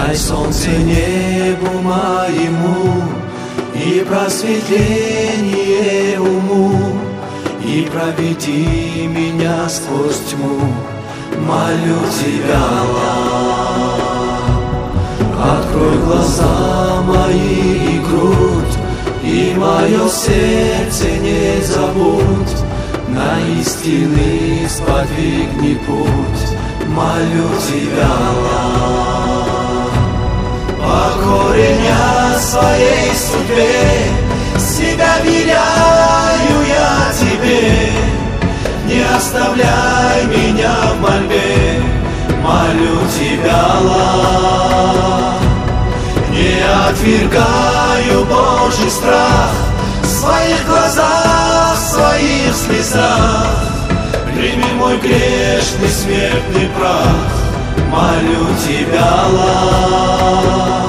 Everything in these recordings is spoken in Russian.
Дай солнце небу моему и просветление уму, и проведи меня сквозь тьму. Молю Тебя, Аллах. Открой глаза мои и грудь, и мое сердце не забудь. На истины сподвигни путь. Молю Тебя, Аллах. Покорения своей судьбе себя веряю я Тебе. Не оставляй меня в мольбе. Молю Тебя, Аллах. Не отвергаю Божий страх в своих глазах, в своих слезах. Прими мой грешный смертный прах. Молю Тебя, Аллах.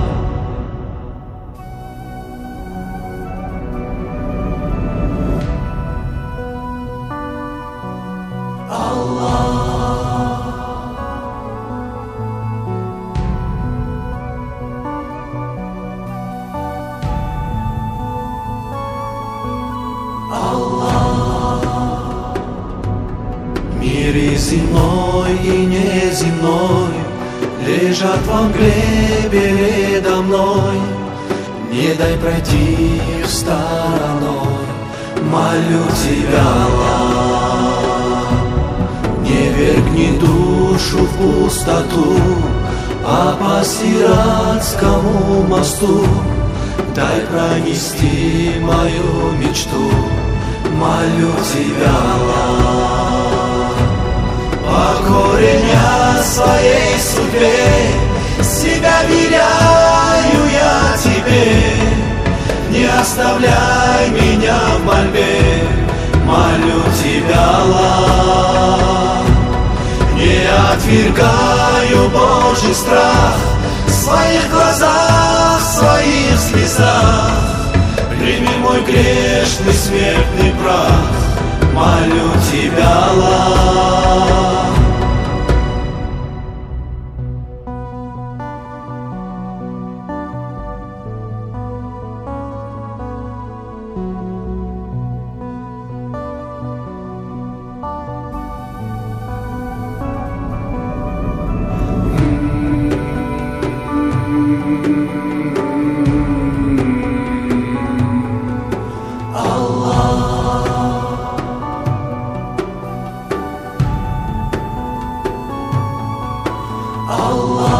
Мир и земной, и неземной лежат во мгле передо мной. Не дай пройти их стороной. Молю Тебя, Аллах. Не вергни душу в пустоту, а по сиратскому мосту дай пронести мою мечту. Молю Тебя, Аллах. Покорения своей судьбе себя веряю я Тебе. Не оставляй меня в мольбе. Молю Тебя, Аллах. Не отвергаю Божий страх в своих глазах, в своих слезах. Прими мой грешный смертный прах. Молю Тебя, Аллах. Allah